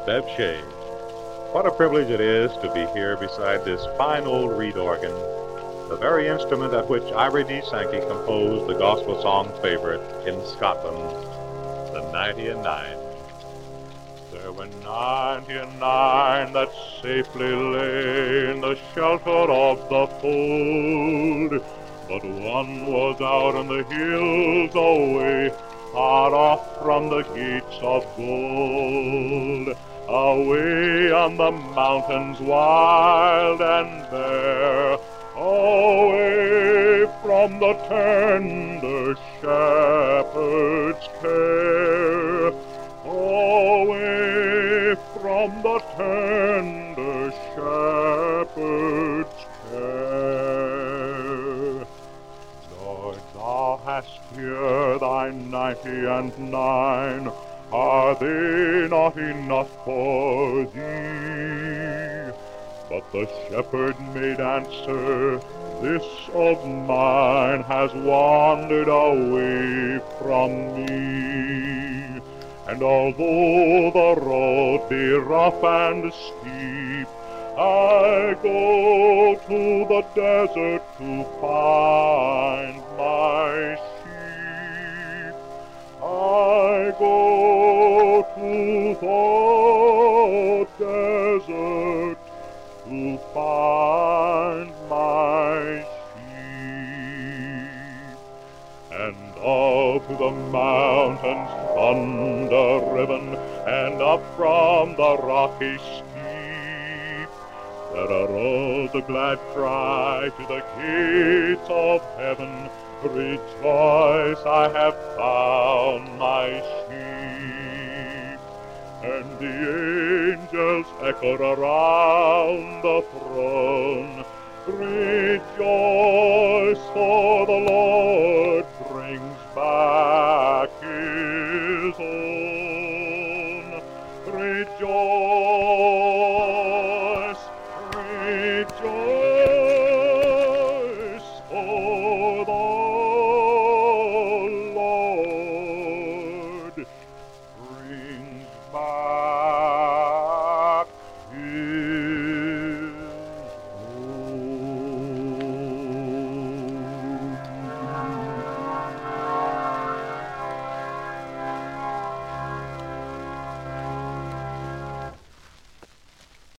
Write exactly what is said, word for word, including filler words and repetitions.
Bev Shea. What a privilege it is to be here beside this fine old reed organ, the very instrument at which Ira D. Sankey composed the gospel song favorite in Scotland, the ninety and nine. There were ninety and nine that safely lay in the shelter of the fold, but one was out in the hills away, far off from the gates of gold, away on the mountains wild and bare, away from the tender shepherd's care, away from the tender shepherd's care. Lord, thou hast here thy ninety and nine, are they not enough for thee? But the shepherd made answer, this of mine has wandered away from me. And although the road be rough and steep, I go to the desert to find my sheep. I go to the desert to find my sheep. And up the mountains thunder-riven, and up from the rocky steep, there arose a glad cry to the gates of heaven, rejoice, I have found my sheep. And the angels echoed around the throne, rejoice, for the Lord brings back his own. Rejoice,